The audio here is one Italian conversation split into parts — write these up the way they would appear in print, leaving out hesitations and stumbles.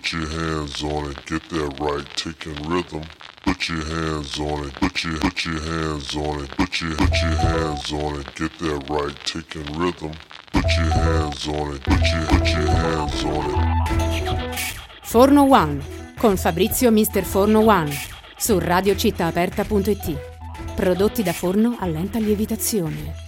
Put your hands on it, get that right, taking rhythm. Put your hands on it, put your hands on it, put your hands on it, get that right, taking rhythm. Put your hands on it, put your hands on it. Forno One con Fabrizio Mister Forno One su radiocittaaperta.it. Prodotti da forno a lenta lievitazione.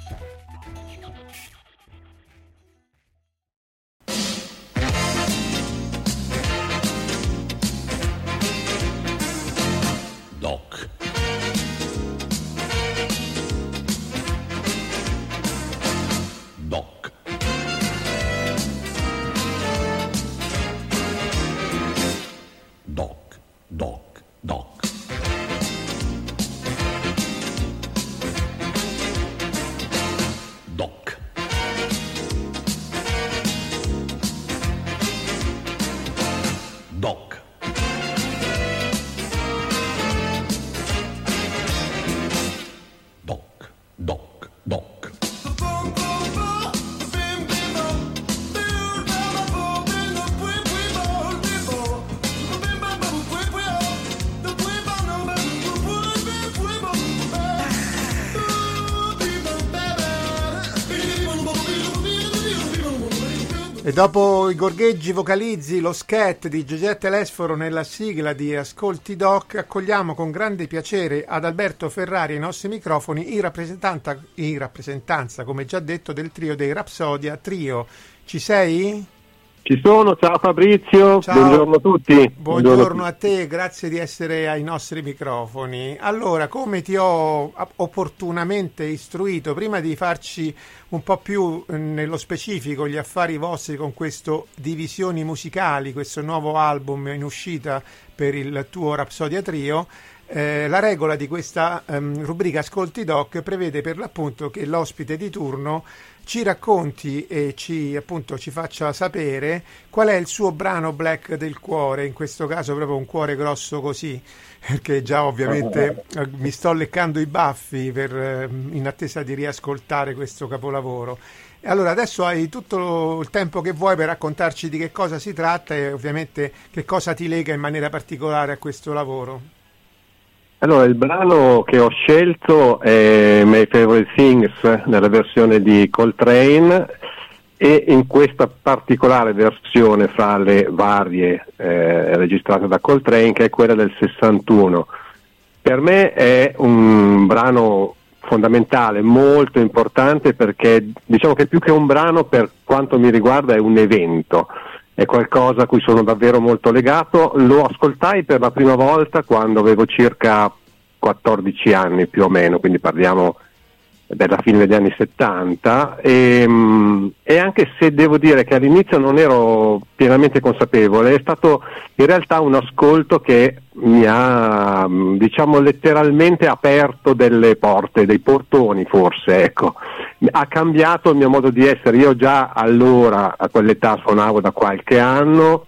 E dopo i gorgheggi vocalizzi, lo scat di Giuseppe Telesforo nella sigla di Ascolti Doc, accogliamo con grande piacere ad Alberto Ferrari ai nostri microfoni in rappresentanza, come già detto, del trio dei Rapsodia Trio. Ci sei? Ci sono, ciao Fabrizio, ciao. Buongiorno a tutti. Buongiorno a te, grazie di essere ai nostri microfoni. Allora, come ti ho opportunamente istruito, prima di farci un po' più nello specifico gli affari vostri con questo Divisioni Musicali, questo nuovo album in uscita per il tuo Rapsodia Trio, la regola di questa rubrica Ascolti Doc prevede per l'appunto che l'ospite di turno ci racconti e ci faccia sapere qual è il suo brano black del cuore, in questo caso proprio un cuore grosso così, perché già ovviamente mi sto leccando i baffi in attesa di riascoltare questo capolavoro. Allora adesso hai tutto il tempo che vuoi per raccontarci di che cosa si tratta e ovviamente che cosa ti lega in maniera particolare a questo lavoro. Allora, il brano che ho scelto è My Favorite Things nella versione di Coltrane e in questa particolare versione fra le varie registrate da Coltrane, che è quella del 61. Per me è un brano fondamentale, molto importante, perché diciamo che più che un brano, per quanto mi riguarda, è un evento. È qualcosa a cui sono davvero molto legato. Lo ascoltai per la prima volta quando avevo circa 14 anni più o meno, quindi parliamo della fine degli anni 70 e anche se devo dire che all'inizio non ero pienamente consapevole, è stato in realtà un ascolto che mi ha letteralmente aperto delle porte, dei portoni forse, ecco. Ha cambiato il mio modo di essere. Io già allora a quell'età suonavo da qualche anno,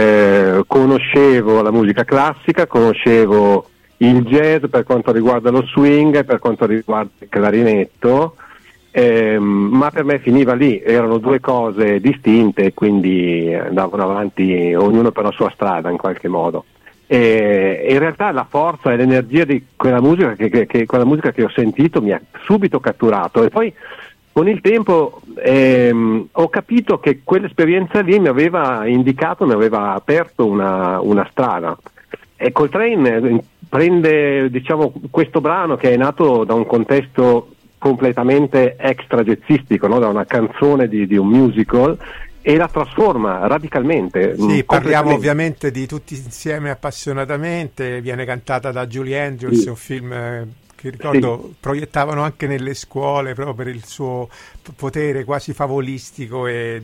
conoscevo la musica classica, conoscevo il jazz per quanto riguarda lo swing, per quanto riguarda il clarinetto, ma per me finiva lì, erano due cose distinte, quindi andavano avanti ognuno per la sua strada in qualche modo. E in realtà la forza e l'energia di quella musica quella musica che ho sentito mi ha subito catturato, e poi con il tempo ho capito che quell'esperienza lì mi aveva indicato, mi aveva aperto una strada. E Coltrane prende questo brano che è nato da un contesto completamente extra jazzistico, no? Da una canzone di un musical, e la trasforma radicalmente. Sì, parliamo ovviamente di Tutti insieme appassionatamente, viene cantata da Julie Andrews, sì. Un film che ricordo proiettavano anche nelle scuole proprio per il suo potere quasi favolistico e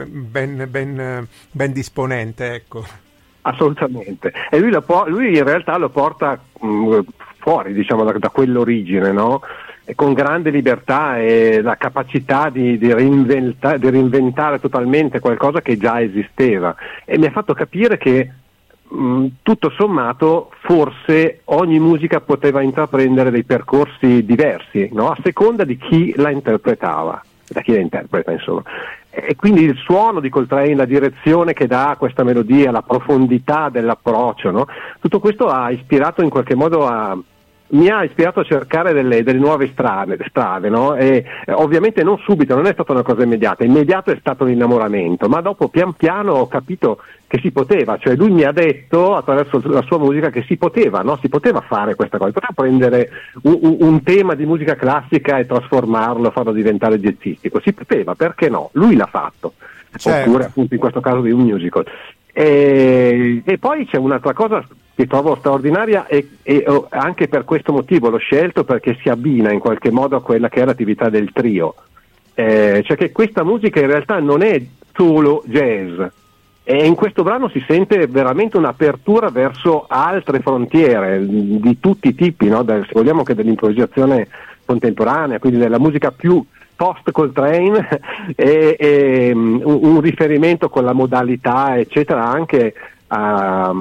ben disponente, ecco. Assolutamente, e lui in realtà lo porta fuori, da quell'origine, no? E con grande libertà e la capacità di reinventare totalmente qualcosa che già esisteva, e mi ha fatto capire che tutto sommato forse ogni musica poteva intraprendere dei percorsi diversi, no? A seconda di chi la interpretava, da chi la interpreta insomma. E quindi il suono di Coltrane, la direzione che dà a questa melodia, la profondità dell'approccio, no? Tutto questo ha ispirato in qualche modo mi ha ispirato a cercare delle nuove strade, no? E ovviamente non subito, non è stata una cosa immediata, immediato è stato l'innamoramento, ma dopo pian piano ho capito che si poteva, cioè lui mi ha detto attraverso la sua musica che si poteva, no? Si poteva fare questa cosa, poteva prendere un tema di musica classica e trasformarlo, farlo diventare jazzistico, si poteva, perché no? Lui l'ha fatto, certo. Oppure appunto in questo caso di un musical. E poi c'è un'altra cosa che trovo straordinaria e anche per questo motivo l'ho scelto, perché si abbina in qualche modo a quella che è l'attività del trio, cioè che questa musica in realtà non è solo jazz, e in questo brano si sente veramente un'apertura verso altre frontiere di tutti i tipi, no? Se vogliamo che dell'improvvisazione contemporanea, quindi della musica più post Coltrane e un riferimento con la modalità eccetera anche a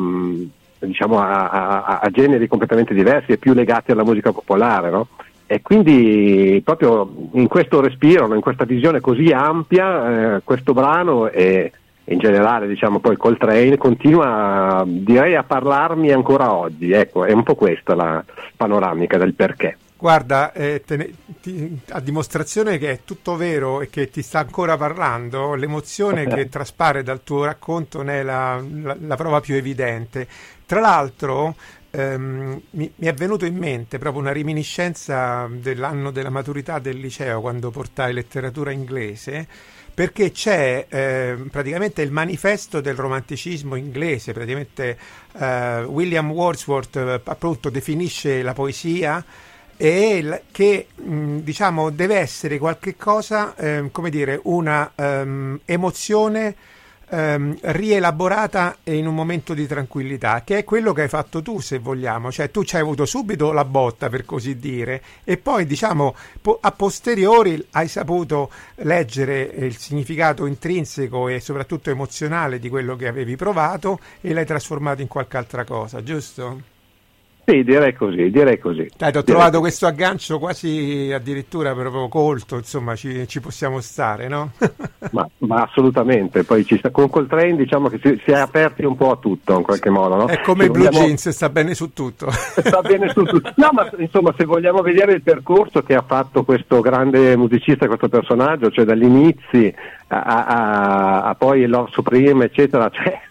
generi completamente diversi e più legati alla musica popolare, no? E quindi proprio in questo respiro, in questa visione così ampia, questo brano e in generale poi Coltrane continua, direi, a parlarmi ancora oggi. Ecco, è un po' questa la panoramica del perché. Guarda, a dimostrazione che è tutto vero e che ti sta ancora parlando, l'emozione che traspare dal tuo racconto ne è la prova più evidente. Tra l'altro mi è venuto in mente proprio una reminiscenza dell'anno della maturità del liceo, quando portai letteratura inglese, perché c'è praticamente il manifesto del romanticismo inglese, praticamente William Wordsworth appunto definisce la poesia e che deve essere qualche cosa, come dire, una emozione rielaborata in un momento di tranquillità, che è quello che hai fatto tu, se vogliamo, cioè tu ci hai avuto subito la botta, per così dire, e poi a posteriori hai saputo leggere il significato intrinseco e soprattutto emozionale di quello che avevi provato e l'hai trasformato in qualche altra cosa, giusto? Sì, direi così. Ho trovato questo aggancio quasi addirittura proprio colto, insomma ci possiamo stare, no? ma assolutamente, poi con Coltrane diciamo che si è aperti un po' a tutto in qualche modo, no? È come i Blue Jeans, sta bene su tutto. Sta bene su tutto. No, ma insomma, se vogliamo vedere il percorso che ha fatto questo grande musicista, questo personaggio, cioè dagli inizi a poi Love Supreme, eccetera,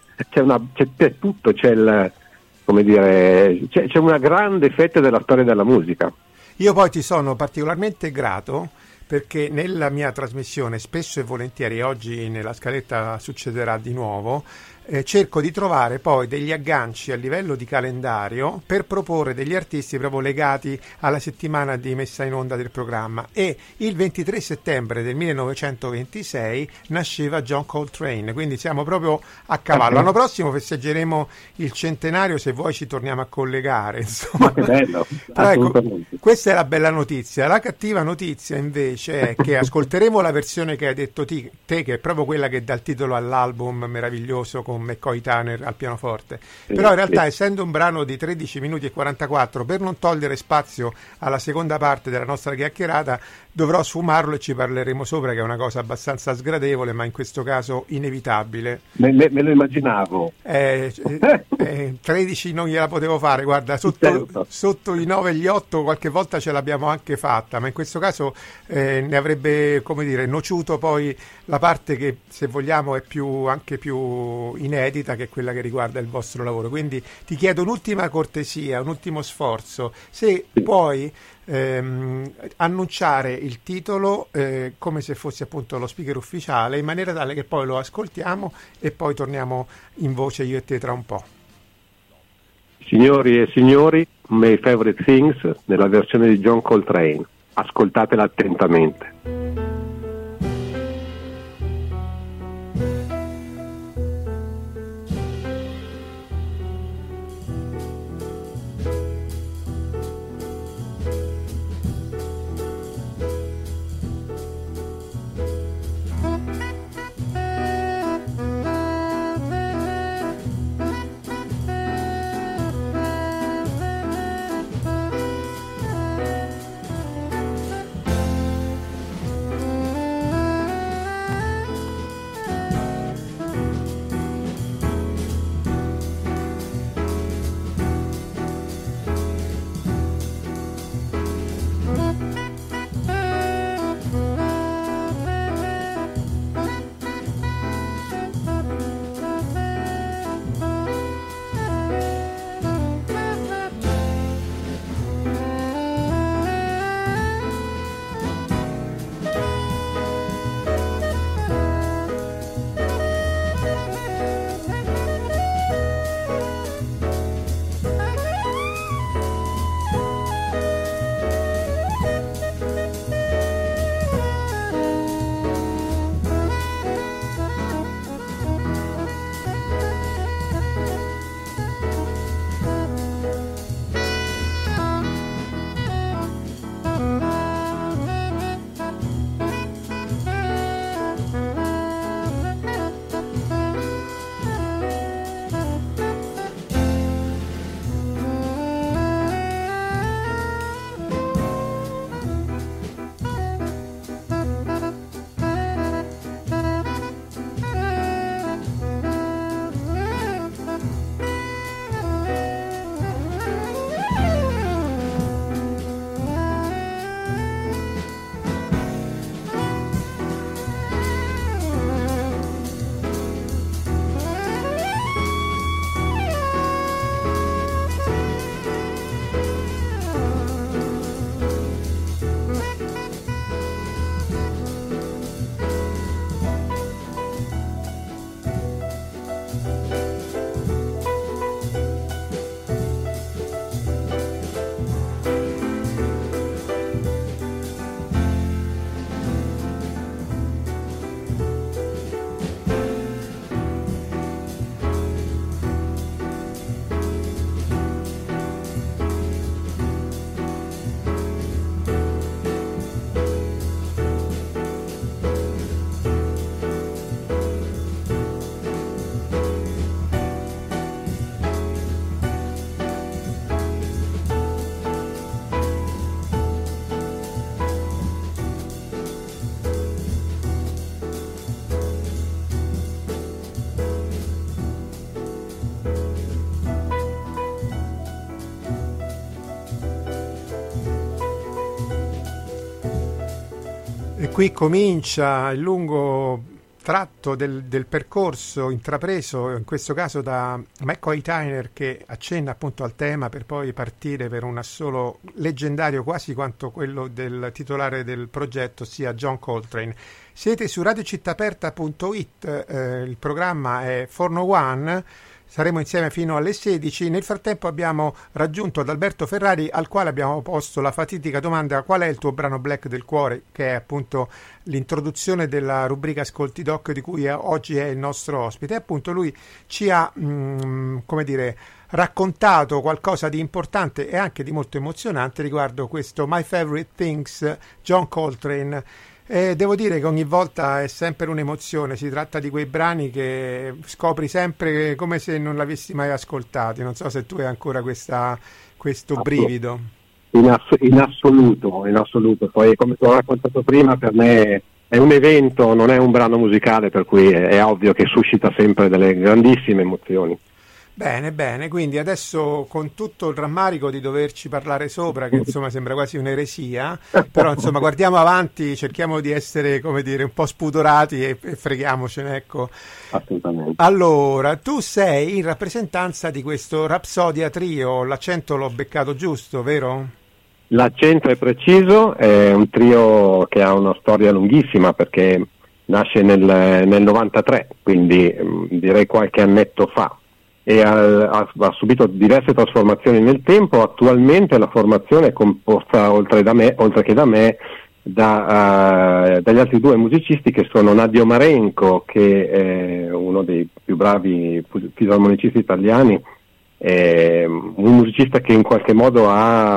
c'è tutto, come dire, c'è una grande fetta della storia della musica. Io poi ti sono particolarmente grato perché nella mia trasmissione spesso e volentieri, oggi nella scaletta succederà di nuovo, cerco di trovare poi degli agganci a livello di calendario per proporre degli artisti proprio legati alla settimana di messa in onda del programma, e il 23 settembre del 1926 nasceva John Coltrane, quindi siamo proprio a cavallo. L'anno prossimo festeggeremo il centenario, se vuoi ci torniamo a collegare, insomma. Ma che bello. Però ecco, questa è la bella notizia. La cattiva notizia invece è che ascolteremo la versione che hai detto te, che è proprio quella che dà il titolo all'album meraviglioso con McCoy Tyner al pianoforte, però in realtà essendo un brano di 13 minuti e 44, per non togliere spazio alla seconda parte della nostra chiacchierata dovrò sfumarlo e ci parleremo sopra, che è una cosa abbastanza sgradevole ma in questo caso inevitabile. Me lo immaginavo. 13 non gliela potevo fare, guarda, sotto i 9 e gli 8 qualche volta ce l'abbiamo anche fatta, ma in questo caso ne avrebbe, come dire, nociuto poi la parte che, se vogliamo, è anche più inedita, che è quella che riguarda il vostro lavoro. Quindi ti chiedo un'ultima cortesia, un ultimo sforzo, se puoi annunciare il titolo come se fosse appunto lo speaker ufficiale, in maniera tale che poi lo ascoltiamo e poi torniamo in voce io e te tra un po'. Signori e signori, My Favorite Things nella versione di John Coltrane, ascoltatela attentamente. qui comincia il lungo tratto del percorso intrapreso, in questo caso da McCoy Tyner, che accenna appunto al tema per poi partire per un assolo leggendario quasi quanto quello del titolare del progetto, sia John Coltrane. Siete su radiocittaaperta.it, il programma è Forno One. Saremo insieme fino alle 16. Nel frattempo abbiamo raggiunto Adalberto Ferrari, al quale abbiamo posto la fatidica domanda: qual è il tuo brano black del cuore, che è appunto l'introduzione della rubrica Ascolti Doc, di cui oggi è il nostro ospite. E appunto lui ci ha raccontato qualcosa di importante e anche di molto emozionante riguardo questo My Favorite Things, John Coltrane. Devo dire che ogni volta è sempre un'emozione, si tratta di quei brani che scopri sempre come se non l'avessi mai ascoltati. Non so se tu hai ancora questo brivido. In assoluto. Poi, come ti ho raccontato prima, per me è un evento, non è un brano musicale, per cui è ovvio che suscita sempre delle grandissime emozioni. Bene, quindi adesso, con tutto il rammarico di doverci parlare sopra, che insomma sembra quasi un'eresia, però insomma guardiamo avanti, cerchiamo di essere, come dire, un po' spudorati e freghiamocene, ecco. Assolutamente. Allora, tu sei in rappresentanza di questo Rapsodia Trio, l'accento l'ho beccato giusto, vero? L'accento è preciso, è un trio che ha una storia lunghissima, perché nasce nel 93, quindi direi qualche annetto fa. E ha subito diverse trasformazioni nel tempo. Attualmente la formazione è composta, oltre che da me, dagli altri due musicisti, che sono Nadio Marenco, che è uno dei più bravi fisarmonicisti italiani, un musicista che in qualche modo ha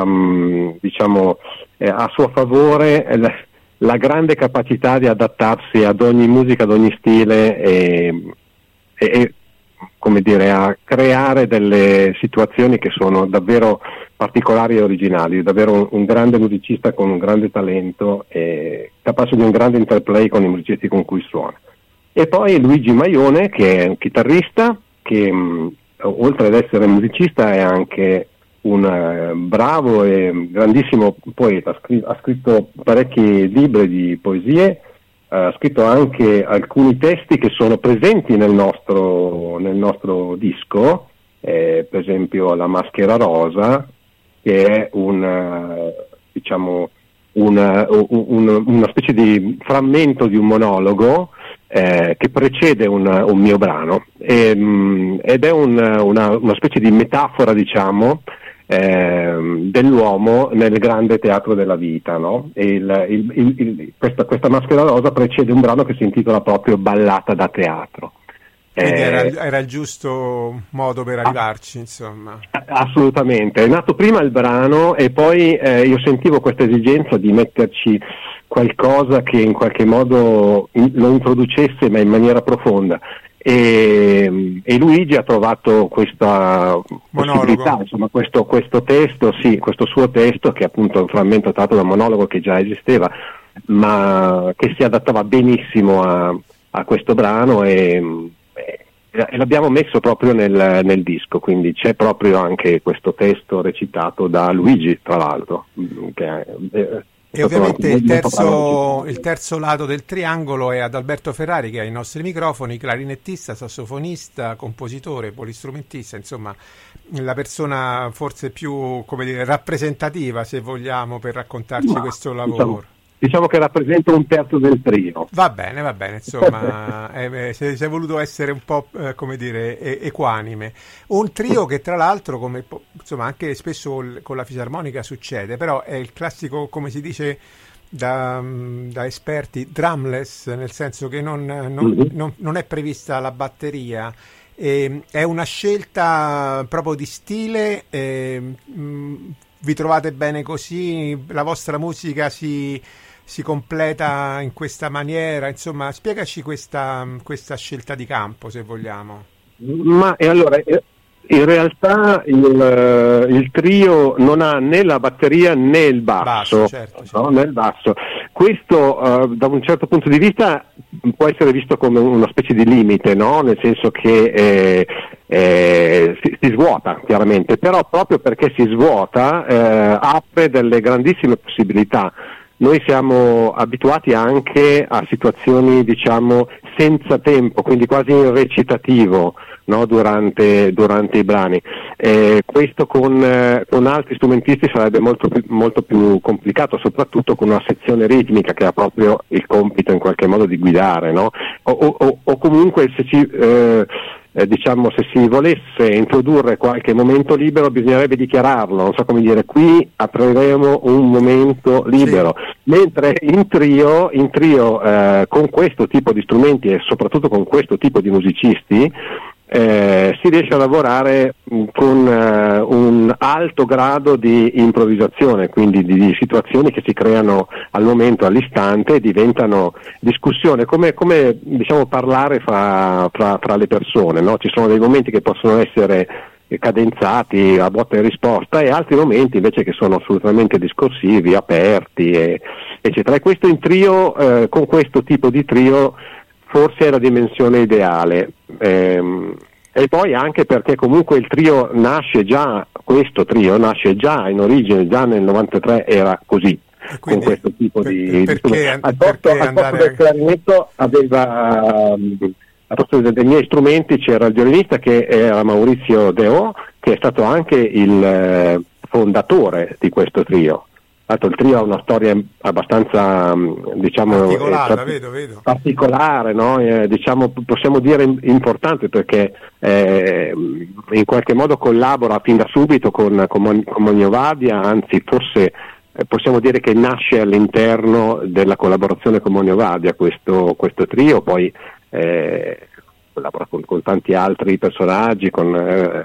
a suo favore la grande capacità di adattarsi ad ogni musica, ad ogni stile e come dire, a creare delle situazioni che sono davvero particolari e originali, davvero un grande musicista con un grande talento e capace di un grande interplay con i musicisti con cui suona. E poi Luigi Maione, che è un chitarrista che oltre ad essere musicista è anche un bravo e grandissimo poeta, ha scritto parecchi libri di poesie, ha scritto anche alcuni testi che sono presenti nel nostro disco, per esempio La maschera rosa, che è una specie di frammento di un monologo che precede un mio brano, ed è una specie di metafora, diciamo, dell'uomo nel grande teatro della vita, no? Questa maschera rosa precede un brano che si intitola proprio Ballata da teatro. Quindi era il giusto modo per arrivarci, insomma. Assolutamente, è nato prima il brano e poi io sentivo questa esigenza di metterci qualcosa che in qualche modo lo introducesse, ma in maniera profonda. E Luigi ha trovato questa possibilità, insomma, questo testo, sì, questo suo testo, che è appunto un frammento tratto da un monologo che già esisteva, ma che si adattava benissimo a questo brano, e l'abbiamo messo proprio nel disco, quindi c'è proprio anche questo testo recitato da Luigi, tra l'altro, e ovviamente il terzo lato del triangolo è Adalberto Ferrari, che ha i nostri microfoni, clarinettista, sassofonista, compositore, polistrumentista, insomma la persona forse più, come dire, rappresentativa, se vogliamo, per raccontarci questo lavoro. Diciamo che rappresenta un terzo del trio. Va bene, insomma, si è voluto essere un po', come dire, equanime. Un trio che tra l'altro, come insomma anche spesso con la fisarmonica succede, però è il classico, come si dice da esperti, drumless, nel senso che non è prevista la batteria. È una scelta proprio di stile, vi trovate bene così, la vostra musica si completa in questa maniera, insomma spiegaci questa scelta di campo, se vogliamo. Ma e allora in realtà il trio non ha né la batteria né il basso, certo. No? Né il basso. Questo da un certo punto di vista può essere visto come una specie di limite, no? Nel senso che si svuota chiaramente, però proprio perché si svuota apre delle grandissime possibilità. noi siamo abituati anche a situazioni, diciamo, senza tempo, quindi quasi in recitativo, no? durante i brani. Questo con altri strumentisti sarebbe molto più complicato, soprattutto con una sezione ritmica che ha proprio il compito in qualche modo di guidare, no? O comunque se si volesse introdurre qualche momento libero bisognerebbe dichiararlo, non so come dire, qui apriremo un momento libero, sì. Mentre in trio con questo tipo di strumenti e soprattutto con questo tipo di musicisti si riesce a lavorare con un alto grado di improvvisazione, quindi di situazioni che si creano al momento, all'istante, e diventano discussione, come diciamo parlare fra le persone, no? Ci sono dei momenti che possono essere cadenzati a botta e risposta e altri momenti invece che sono assolutamente discorsivi, aperti, eccetera. E questo in trio, con questo tipo di trio, forse è la dimensione ideale. E poi anche perché comunque il trio questo trio nasce già in origine, già nel 93 era così, con questo tipo di al posto del clarinetto aveva, al posto dei miei strumenti c'era il violinista che era Maurizio Deo, che è stato anche il fondatore di questo trio. Il trio ha una storia abbastanza, diciamo, particolare, no? Diciamo, possiamo dire importante, perché in qualche modo collabora fin da subito con Mognovadia, anzi forse possiamo dire che nasce all'interno della collaborazione con Mognovadia questo trio, poi collabora con tanti altri personaggi, con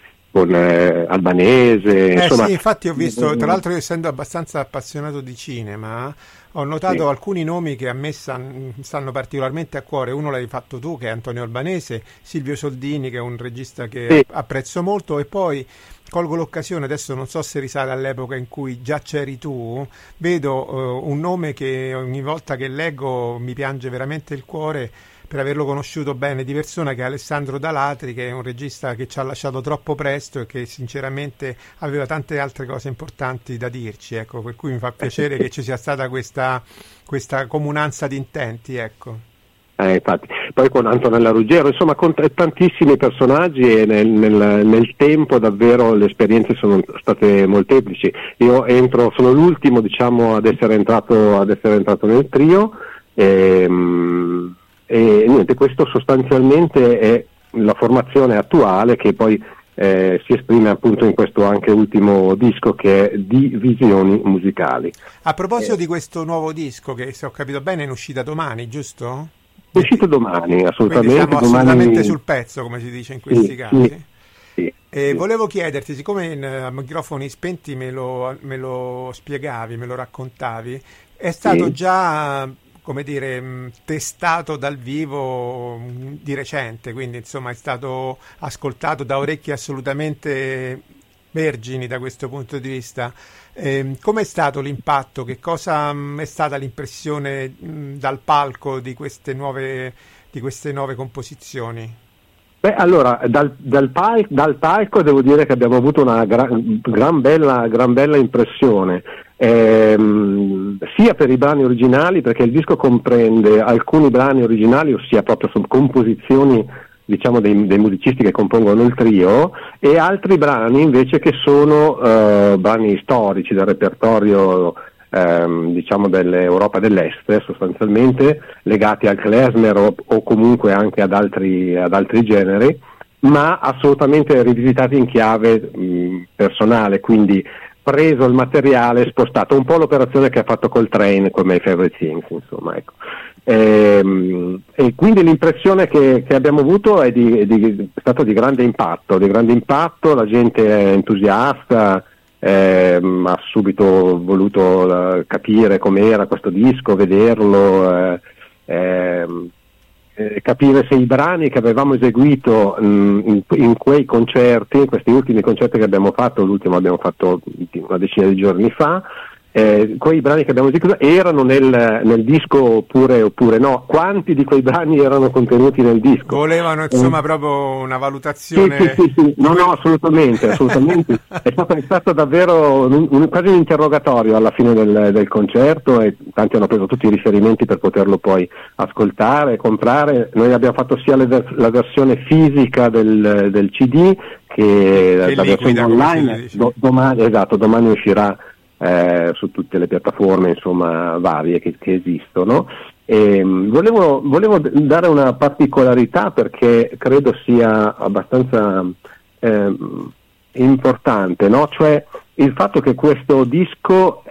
Albanese, insomma. Sì, infatti ho visto, tra l'altro, essendo abbastanza appassionato di cinema, ho notato alcuni nomi che a me stanno particolarmente a cuore. Uno l'hai fatto tu, che è Antonio Albanese, Silvio Soldini, che è un regista che apprezzo molto, e poi colgo l'occasione, adesso non so se risale all'epoca in cui già c'eri tu, vedo un nome che ogni volta che leggo mi piange veramente il cuore, per averlo conosciuto bene di persona, che è Alessandro Dalatri, che è un regista che ci ha lasciato troppo presto e che sinceramente aveva tante altre cose importanti da dirci, ecco, per cui mi fa piacere che ci sia stata questa comunanza di intenti, ecco. Infatti, poi con Antonella Ruggero, insomma, con tantissimi personaggi, e nel tempo davvero le esperienze sono state molteplici. Io sono l'ultimo, diciamo, ad essere entrato nel trio, e niente, questo sostanzialmente è la formazione attuale, che poi si esprime appunto in questo anche ultimo disco, che è di visioni musicali. A proposito di questo nuovo disco, che se ho capito bene è in uscita domani, giusto? È uscito domani, assolutamente. Quindi siamo assolutamente sul pezzo, come si dice in questi casi. Sì. Volevo chiederti, siccome a microfoni spenti me lo spiegavi, me lo raccontavi, è stato già, come dire, testato dal vivo di recente, quindi insomma è stato ascoltato da orecchie assolutamente vergini da questo punto di vista. Com'è stato l'impatto? Che cosa è stata l'impressione dal palco di queste nuove composizioni? Beh, allora, dal palco devo dire che abbiamo avuto una gran bella impressione, sia per i brani originali, perché il disco comprende alcuni brani originali, ossia proprio su composizioni, diciamo, dei musicisti che compongono il trio, e altri brani invece che sono brani storici del repertorio, diciamo, dell'Europa dell'Est, sostanzialmente legati al klezmer o comunque anche ad altri generi, ma assolutamente rivisitati in chiave personale, quindi preso il materiale, spostato, un po' l'operazione che ha fatto Coltrane con My Favorite Things, insomma, ecco. E quindi l'impressione che abbiamo avuto è stato di grande impatto, la gente è entusiasta, ha subito voluto capire com'era questo disco, vederlo, capire se i brani che avevamo eseguito in quei concerti, in questi ultimi concerti che abbiamo fatto, l'ultimo abbiamo fatto una decina di giorni fa, quei brani che abbiamo detto erano nel disco oppure no? Quanti di quei brani erano contenuti nel disco? Volevano insomma proprio una valutazione. Sì. No, assolutamente. È stato davvero quasi un interrogatorio alla fine del concerto, e tanti hanno preso tutti i riferimenti per poterlo poi ascoltare, comprare. Noi abbiamo fatto sia la versione fisica del CD che la versione online. Domani uscirà su tutte le piattaforme, insomma, varie che esistono. E volevo dare una particolarità, perché credo sia abbastanza importante, no? Cioè il fatto che questo disco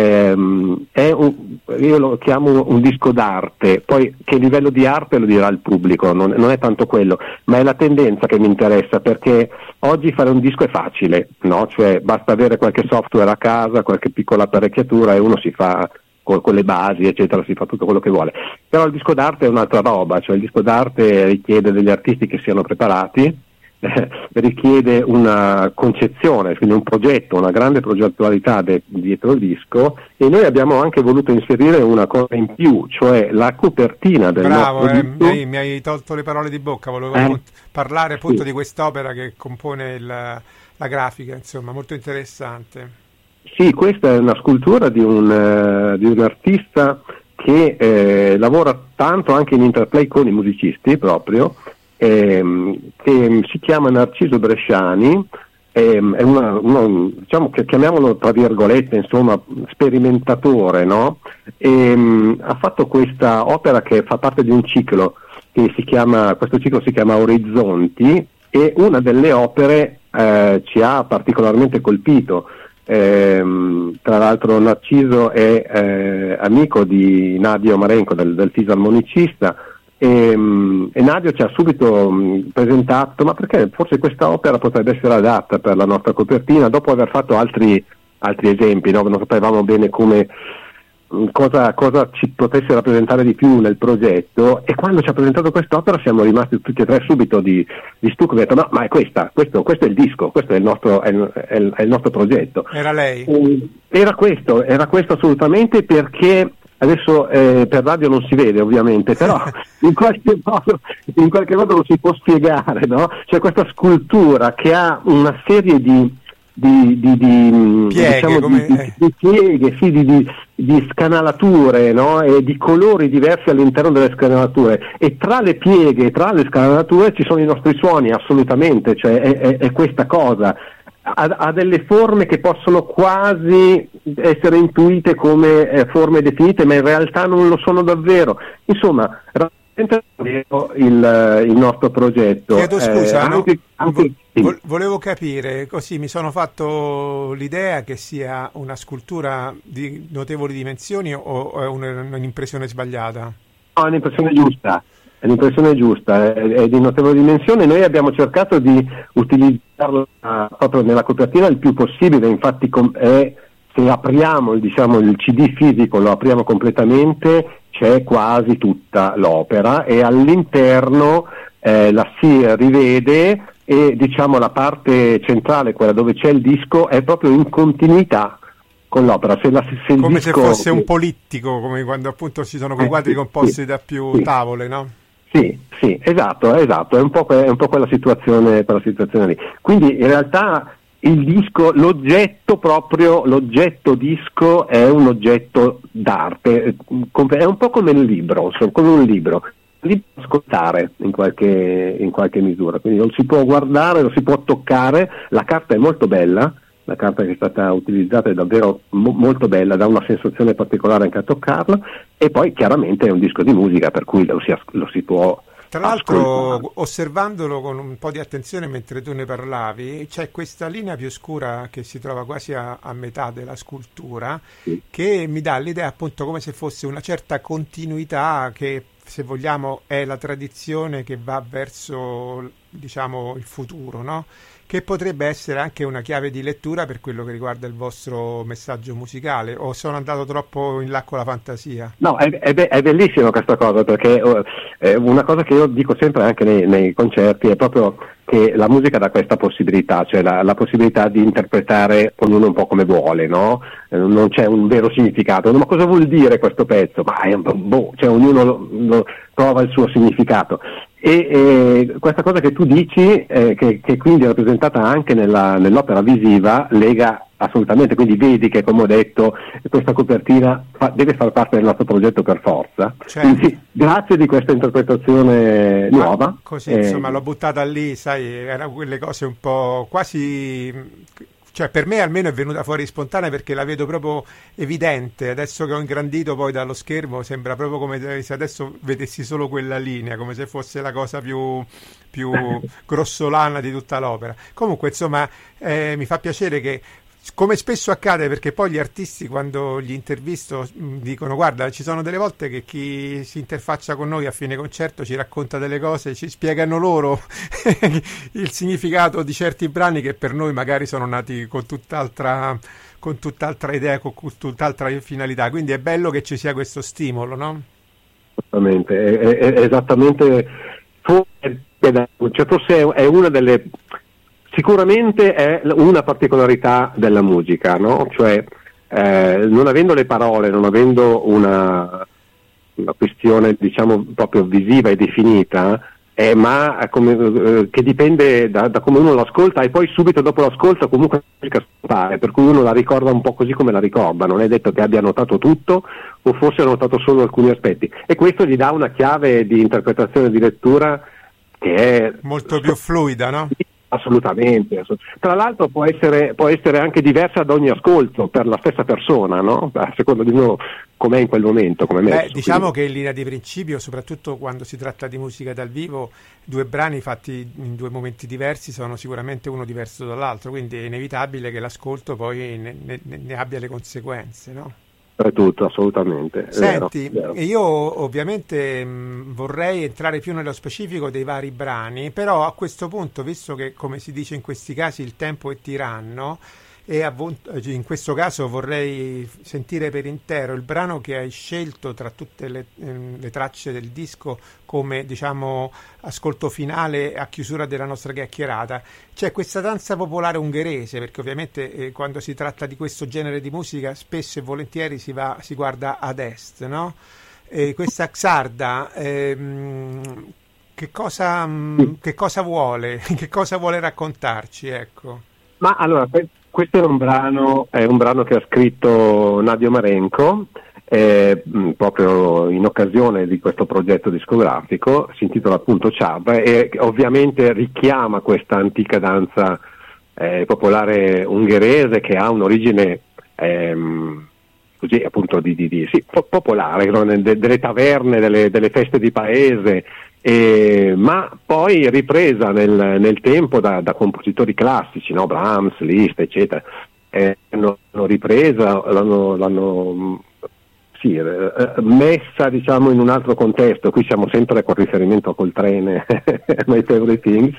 io lo chiamo un disco d'arte, poi che livello di arte lo dirà il pubblico, non è tanto quello, ma è la tendenza che mi interessa, perché oggi fare un disco è facile, no? Cioè basta avere qualche software a casa, qualche piccola apparecchiatura, e uno si fa con le basi, eccetera, si fa tutto quello che vuole. Però il disco d'arte è un'altra roba, cioè il disco d'arte richiede degli artisti che siano preparati, richiede una concezione, quindi un progetto, una grande progettualità dietro il disco, e noi abbiamo anche voluto inserire una cosa in più, cioè la copertina del nostro disco. Mi hai tolto le parole di bocca, volevo parlare appunto di quest'opera che compone la grafica, insomma, molto interessante. Sì, questa è una scultura di un artista che lavora tanto anche in interplay con i musicisti proprio, che si chiama Narciso Bresciani, è diciamo che chiamiamolo tra virgolette, insomma, sperimentatore, no? Ha fatto questa opera che fa parte di un ciclo questo ciclo si chiama Orizzonti, e una delle opere ci ha particolarmente colpito. Tra l'altro Narciso è amico di Nadio Marenco, del fisarmonicista, e Nadio ci ha subito presentato, ma perché forse questa opera potrebbe essere adatta per la nostra copertina, dopo aver fatto altri esempi, no? Non sapevamo bene cosa ci potesse rappresentare di più nel progetto, e quando ci ha presentato quest'opera siamo rimasti tutti e tre subito di stucco, e ho detto ma è questo è il disco, questo è il nostro progetto. Era lei? Era questo assolutamente, perché adesso per radio non si vede ovviamente, però in qualche modo lo si può spiegare, no? C'è questa scultura che ha una serie di pieghe, di pieghe, sì, di scanalature, no? E di colori diversi all'interno delle scanalature, e tra le pieghe e tra le scanalature ci sono i nostri suoni, assolutamente, cioè è questa cosa. Ha delle forme che possono quasi essere intuite come forme definite, ma in realtà non lo sono davvero. Insomma, rappresenta il nostro progetto. Chiedo scusa, volevo capire, così mi sono fatto l'idea che sia una scultura di notevoli dimensioni, o è un'impressione sbagliata? No, è un'impressione giusta. È un'impressione giusta, è di notevole dimensione. Noi abbiamo cercato di utilizzarla proprio nella copertina il più possibile, infatti se apriamo il CD fisico, lo apriamo completamente, c'è quasi tutta l'opera, e all'interno la si rivede, e diciamo la parte centrale, quella dove c'è il disco, è proprio in continuità con l'opera, come se fosse un polittico, come quando appunto ci sono quei quadri composti da più tavole, no? Sì, esatto, è un po' quella situazione lì. Quindi in realtà il disco, l'oggetto disco è un oggetto d'arte, è un po' come un libro, ascoltare in qualche misura, quindi lo si può guardare, lo si può toccare, la carta è molto bella. La carta che è stata utilizzata è davvero molto bella, dà una sensazione particolare anche a toccarla, e poi chiaramente è un disco di musica, per cui lo si può. Tra l'altro, osservandolo con un po' di attenzione mentre tu ne parlavi, c'è questa linea più scura che si trova quasi a metà della scultura, sì, che mi dà l'idea appunto come se fosse una certa continuità che, se vogliamo, è la tradizione che va verso, diciamo, il futuro, no? che potrebbe essere anche una chiave di lettura per quello che riguarda il vostro messaggio musicale, o sono andato troppo in là con la fantasia? No, è bellissima questa cosa, perché una cosa che io dico sempre anche nei concerti è proprio che la musica dà questa possibilità, cioè la possibilità di interpretare ognuno un po' come vuole, no? Non c'è un vero significato. Ma cosa vuol dire questo pezzo? Ma è cioè ognuno lo trova il suo significato. E questa cosa che tu dici, che quindi è rappresentata anche nell'opera visiva, lega assolutamente, quindi vedi che, come ho detto, questa copertina deve far parte del nostro progetto per forza. Certo. Quindi, grazie di questa interpretazione nuova. Così, insomma, l'ho buttata lì, sai, erano quelle cose un po' quasi... Cioè, per me almeno è venuta fuori spontanea, perché la vedo proprio evidente. Adesso che ho ingrandito poi dallo schermo, sembra proprio come se adesso vedessi solo quella linea, come se fosse la cosa più grossolana di tutta l'opera. Comunque, insomma, mi fa piacere che, come spesso accade, perché poi gli artisti, quando li intervisto, dicono: guarda, ci sono delle volte che chi si interfaccia con noi a fine concerto ci racconta delle cose, ci spiegano loro il significato di certi brani che per noi magari sono nati con tutt'altra idea, con tutt'altra finalità. Quindi è bello che ci sia questo stimolo, no? Esattamente, è esattamente, forse è una delle... Sicuramente è una particolarità della musica, no? Cioè, non avendo le parole, non avendo una questione, diciamo, proprio visiva e definita, ma che dipende da come uno l'ascolta, e poi subito dopo l'ascolto comunque la musica scompare, per cui uno la ricorda un po' così come la ricorda, non è detto che abbia notato tutto, o forse ha notato solo alcuni aspetti, e questo gli dà una chiave di interpretazione e di lettura che è molto più fluida, no? Assolutamente. Tra l'altro può essere anche diversa ad ogni ascolto per la stessa persona, no? A seconda di uno com'è in quel momento, come messo. Diciamo che in linea di principio, soprattutto quando si tratta di musica dal vivo, due brani fatti in due momenti diversi sono sicuramente uno diverso dall'altro, quindi è inevitabile che l'ascolto poi ne abbia le conseguenze, no? Tutto, assolutamente. Senti, vero. Io ovviamente vorrei entrare più nello specifico dei vari brani, però a questo punto, visto che, come si dice in questi casi, il tempo è tiranno, e in questo caso vorrei sentire per intero il brano che hai scelto tra tutte le tracce del disco come, diciamo, ascolto finale a chiusura della nostra chiacchierata. C'è questa danza popolare ungherese, perché ovviamente quando si tratta di questo genere di musica spesso e volentieri si guarda ad est, no? Questa Xarda che cosa vuole? Che cosa vuole raccontarci, ecco? Ma allora, questo è un brano che ha scritto Nadio Marenko, proprio in occasione di questo progetto discografico, si intitola appunto Xarda, e ovviamente richiama questa antica danza popolare ungherese, che ha un'origine così appunto popolare, no? Delle taverne, delle feste di paese, ma poi ripresa nel tempo da compositori classici, no? Brahms, Liszt, eccetera, l'hanno ripresa, l'hanno messa, diciamo, in un altro contesto. Qui siamo sempre con riferimento a Coltrane, My Favorite Things.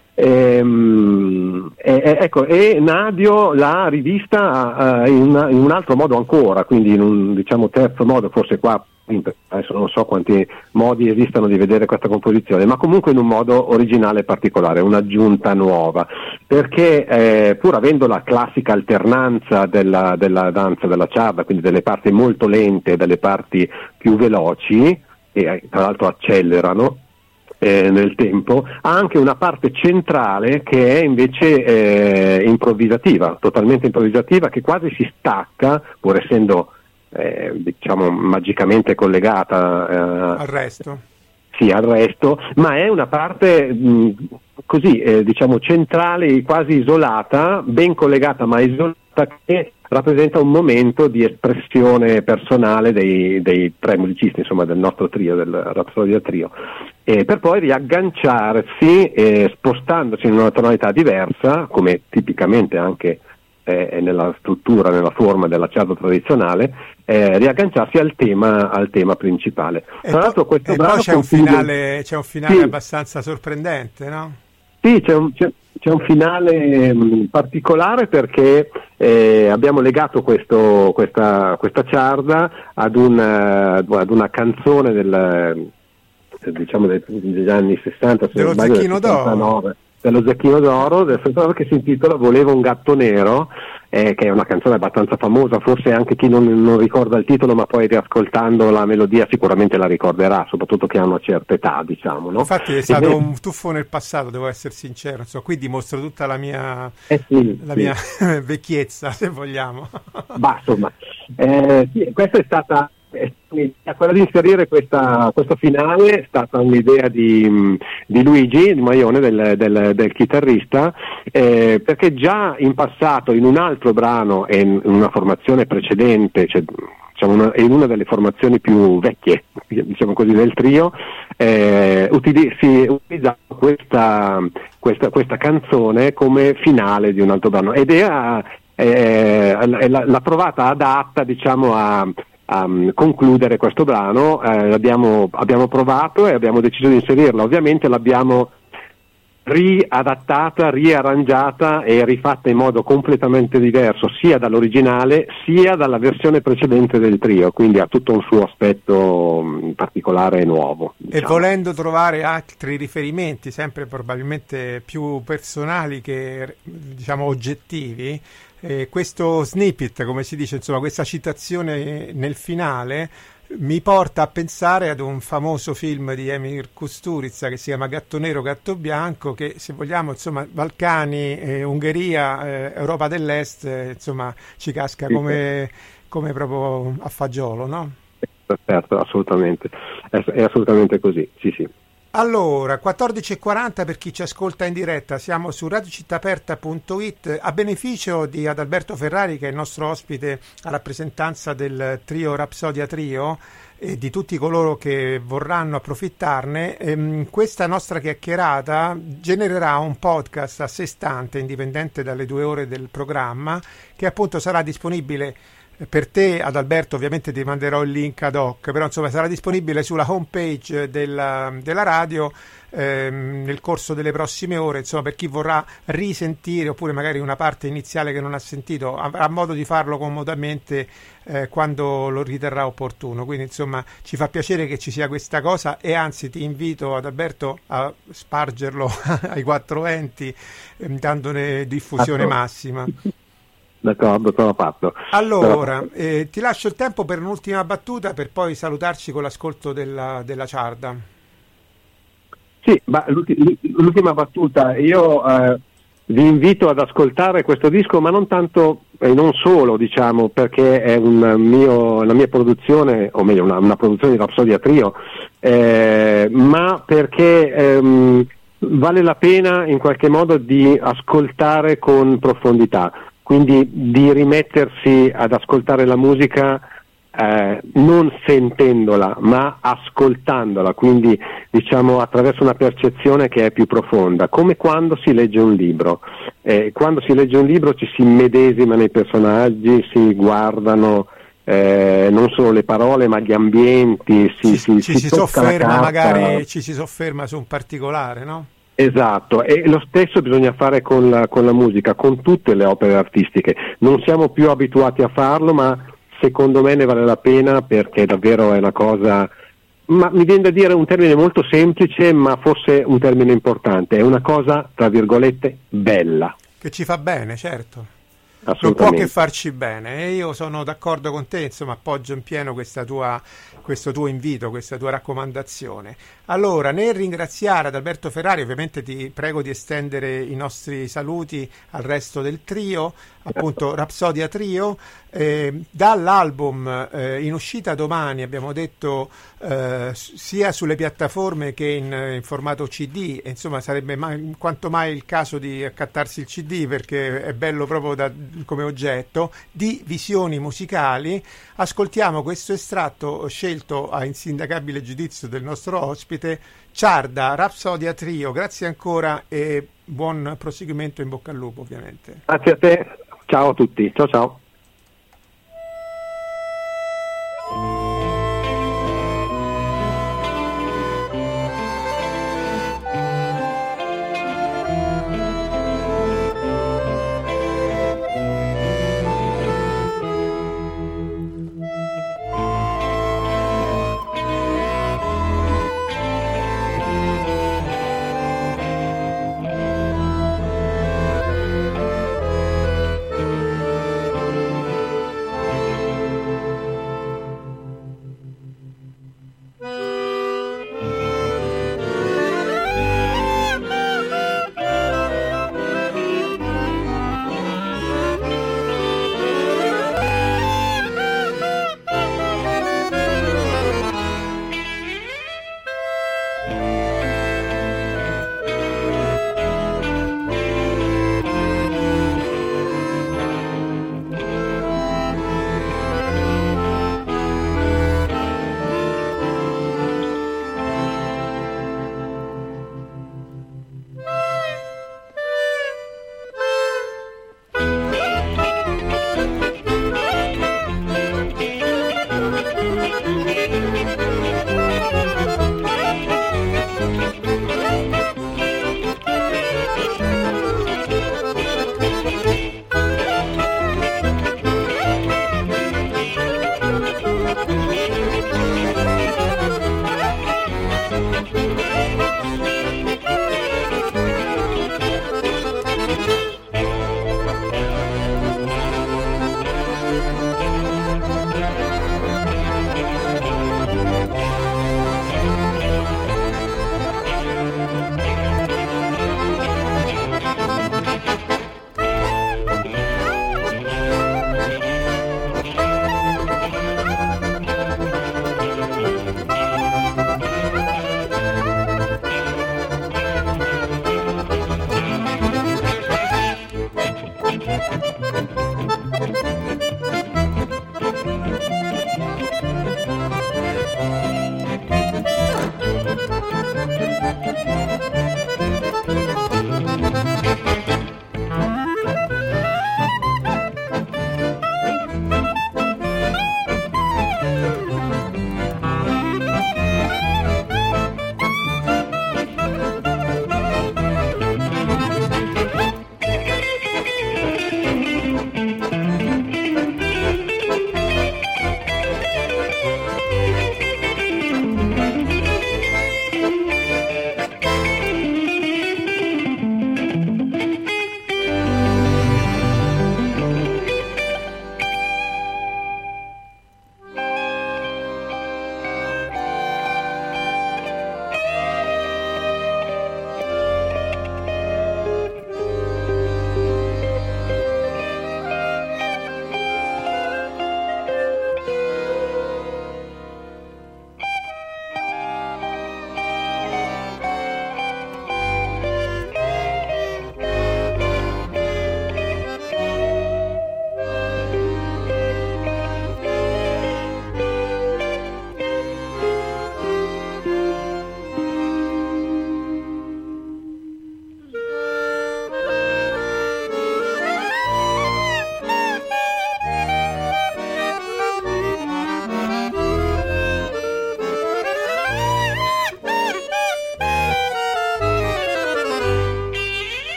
Ecco, e Nadio l'ha rivista in un altro modo ancora, quindi in un, diciamo, terzo modo, forse qua adesso non so quanti modi esistano di vedere questa composizione, ma comunque in un modo originale e particolare, un'aggiunta nuova, perché pur avendo la classica alternanza della danza della Xarda, quindi delle parti molto lente e delle parti più veloci, e tra l'altro accelerano nel tempo, ha anche una parte centrale che è invece improvvisativa, totalmente improvvisativa, che quasi si stacca, pur essendo diciamo magicamente collegata al resto. Sì, al resto, ma è una parte così diciamo centrale, quasi isolata, ben collegata ma isolata, che rappresenta un momento di espressione personale dei tre musicisti, insomma, del nostro trio, del Rapsodia Trio, per poi riagganciarsi spostandosi in una tonalità diversa, come tipicamente anche nella struttura, nella forma della Xarda tradizionale, riagganciarsi al tema principale. Tra l'altro questo brano poi c'è un finale abbastanza sorprendente, no? Sì, C'è un finale particolare perché abbiamo legato questa ciarda ad una canzone degli anni 60, dello Zecchino d'Oro. Dello Zecchino d'Oro, che si intitola Volevo un gatto nero, che è una canzone abbastanza famosa, forse anche chi non ricorda il titolo, ma poi riascoltando la melodia sicuramente la ricorderà, soprattutto che ha una certa età, diciamo, no? Infatti è stato un tuffo nel passato, devo essere sincero, insomma, qui dimostro tutta la mia mia vecchiezza, se vogliamo. Ma insomma, questa è stata quella di inserire questo finale è stata un'idea di Luigi di Maione, del chitarrista, perché già in passato in un altro brano e in una formazione precedente, cioè, diciamo in una delle formazioni più vecchie, diciamo così, del trio, si utilizzava questa canzone come finale di un altro brano ed l'ha trovata adatta, diciamo, a concludere questo brano. Abbiamo provato e abbiamo deciso di inserirla. Ovviamente l'abbiamo riadattata, riarrangiata e rifatta in modo completamente diverso sia dall'originale sia dalla versione precedente del trio, quindi ha tutto un suo aspetto particolare e nuovo, diciamo. E volendo trovare altri riferimenti sempre probabilmente più personali che, diciamo, oggettivi, questo snippet, come si dice, insomma, questa citazione nel finale mi porta a pensare ad un famoso film di Emir Kusturica che si chiama Gatto Nero, Gatto Bianco, che, se vogliamo, insomma, Balcani, Ungheria, Europa dell'Est, insomma, ci casca come proprio a fagiolo, no? Certo, assolutamente, è assolutamente così, sì. Allora, 14:40 per chi ci ascolta in diretta, siamo su radiocittaaperta.it a beneficio di Adalberto Ferrari, che è il nostro ospite a rappresentanza del trio Rapsodia Trio e di tutti coloro che vorranno approfittarne. Questa nostra chiacchierata genererà un podcast a sé stante, indipendente dalle 2 ore del programma, che appunto sarà disponibile per te. Adalberto, ovviamente ti manderò il link ad hoc, però insomma sarà disponibile sulla homepage della radio nel corso delle prossime ore, insomma, per chi vorrà risentire oppure magari una parte iniziale che non ha sentito avrà modo di farlo comodamente quando lo riterrà opportuno. Quindi insomma ci fa piacere che ci sia questa cosa e anzi ti invito, Adalberto, a spargerlo ai 4 enti, dandone diffusione massima. D'accordo, sono fatto. Allora, ti lascio il tempo per un'ultima battuta per poi salutarci con l'ascolto della ciarda. Sì, ma l'ultima battuta, io vi invito ad ascoltare questo disco, ma non tanto e non solo, diciamo, perché è la mia produzione, o meglio una produzione di Rapsodia Trio, ma perché vale la pena in qualche modo di ascoltare con profondità. Quindi di rimettersi ad ascoltare la musica non sentendola ma ascoltandola, quindi diciamo attraverso una percezione che è più profonda, come quando si legge un libro. Quando si legge un libro ci si immedesima nei personaggi, si guardano non solo le parole ma gli ambienti, ci si sofferma, magari ci si sofferma su un particolare, no? Esatto, e lo stesso bisogna fare con la musica, con tutte le opere artistiche. Non siamo più abituati a farlo, ma secondo me ne vale la pena, perché davvero è una cosa, ma mi viene da dire un termine molto semplice, ma forse un termine importante, è una cosa, tra virgolette, bella. Che ci fa bene, certo. Non può che farci bene, e io sono d'accordo con te, insomma appoggio in pieno questo tuo invito, questa tua raccomandazione. Allora, nel ringraziare Adalberto Ferrari, ovviamente ti prego di estendere i nostri saluti al resto del trio, appunto Rapsodia Trio, dall'album in uscita domani, abbiamo detto, sia sulle piattaforme che in formato CD, e insomma sarebbe quanto mai il caso di accattarsi il CD, perché è bello proprio come oggetto, di visioni musicali. Ascoltiamo questo estratto scelto a insindacabile giudizio del nostro ospite, Ciarda, Rapsodia Trio. Grazie ancora e buon proseguimento, in bocca al lupo, ovviamente. Grazie a te, ciao a tutti, ciao.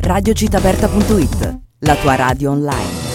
radiocittaaperta.it, la tua radio online.